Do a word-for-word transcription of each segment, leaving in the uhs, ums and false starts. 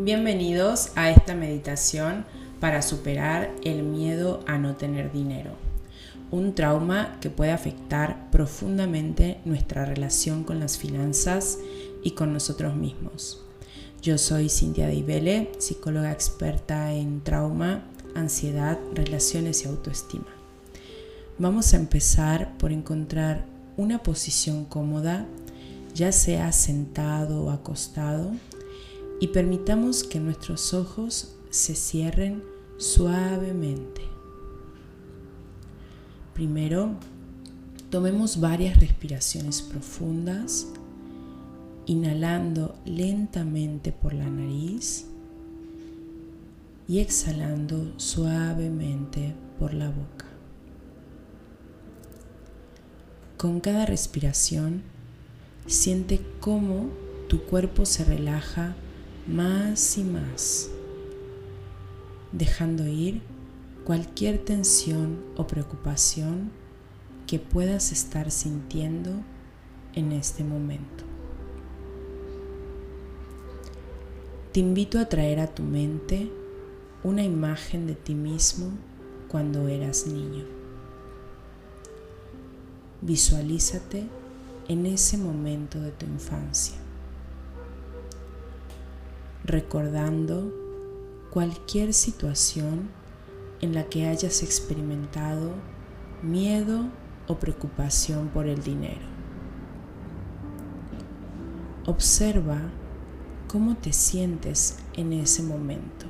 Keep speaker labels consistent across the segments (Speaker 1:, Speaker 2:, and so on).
Speaker 1: Bienvenidos a esta meditación para superar el miedo a no tener dinero, un trauma que puede afectar profundamente nuestra relación con las finanzas y con nosotros mismos. Yo soy Cintia Deibele, psicóloga experta en trauma, ansiedad, relaciones y autoestima. Vamos a empezar por encontrar una posición cómoda, ya sea sentado o acostado, y permitamos que nuestros ojos se cierren suavemente. Primero, tomemos varias respiraciones profundas, inhalando lentamente por la nariz y exhalando suavemente por la boca. Con cada respiración, siente cómo tu cuerpo se relaja más y más, dejando ir cualquier tensión o preocupación que puedas estar sintiendo en este momento. Te invito a traer a tu mente una imagen de ti mismo cuando eras niño. Visualízate en ese momento de tu infancia, recordando cualquier situación en la que hayas experimentado miedo o preocupación por el dinero. Observa cómo te sientes en ese momento,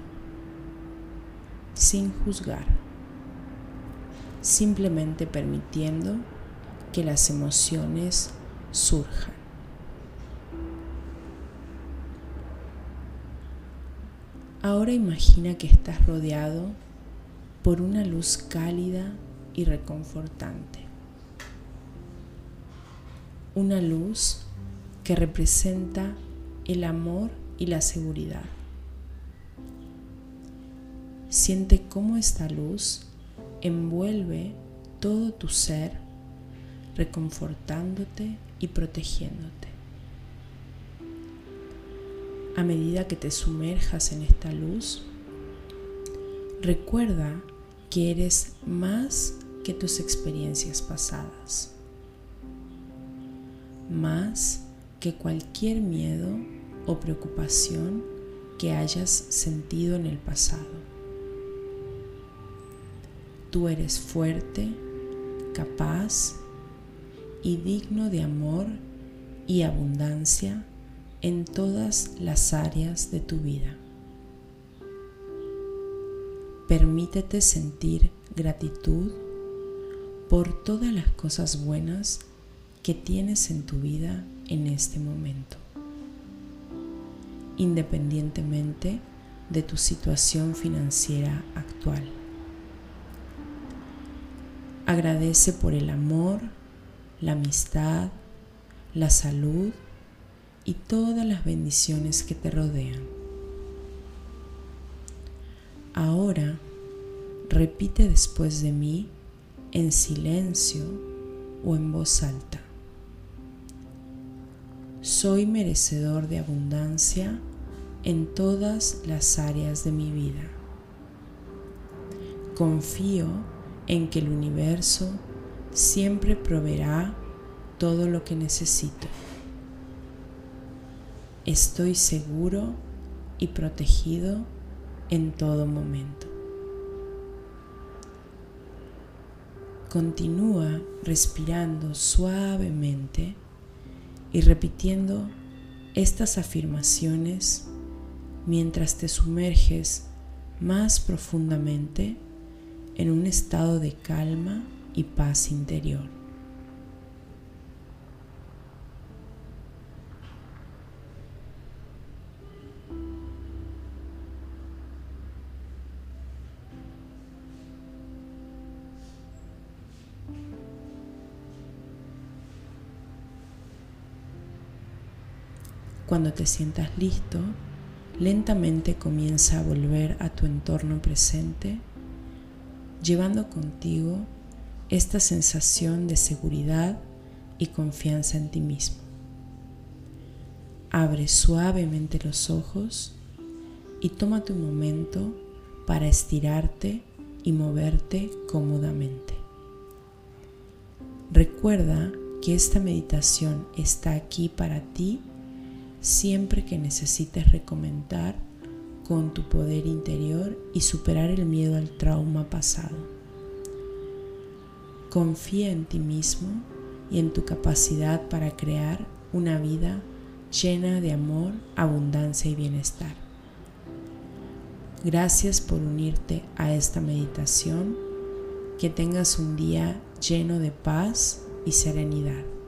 Speaker 1: sin juzgar, simplemente permitiendo que las emociones surjan. Ahora imagina que estás rodeado por una luz cálida y reconfortante. Una luz que representa el amor y la seguridad. Siente cómo esta luz envuelve todo tu ser, reconfortándote y protegiéndote. A medida que te sumerjas en esta luz, recuerda que eres más que tus experiencias pasadas, más que cualquier miedo o preocupación que hayas sentido en el pasado. Tú eres fuerte, capaz y digno de amor y abundancia en todas las áreas de tu vida. Permítete sentir gratitud por todas las cosas buenas que tienes en tu vida en este momento, independientemente de tu situación financiera actual. Agradece por el amor, la amistad, la salud y todas las bendiciones que te rodean. Ahora, repite después de mí en silencio o en voz alta. Soy merecedor de abundancia en todas las áreas de mi vida. Confío en que el universo siempre proveerá todo lo que necesito. Estoy seguro y protegido en todo momento. Continúa respirando suavemente y repitiendo estas afirmaciones mientras te sumerges más profundamente en un estado de calma y paz interior. Cuando te sientas listo, lentamente comienza a volver a tu entorno presente, llevando contigo esta sensación de seguridad y confianza en ti mismo. Abre suavemente los ojos y tómate un momento para estirarte y moverte cómodamente. Recuerda que esta meditación está aquí para ti siempre que necesites reconectar con tu poder interior y superar el miedo al trauma pasado. Confía en ti mismo y en tu capacidad para crear una vida llena de amor, abundancia y bienestar. Gracias por unirte a esta meditación. Que tengas un día lleno de paz y serenidad.